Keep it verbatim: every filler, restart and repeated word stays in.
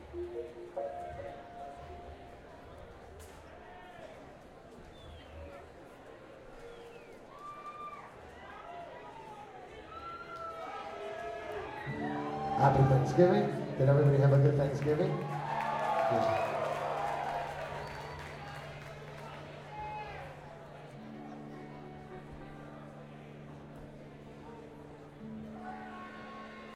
Happy Thanksgiving. Did everybody have a good Thanksgiving? Good.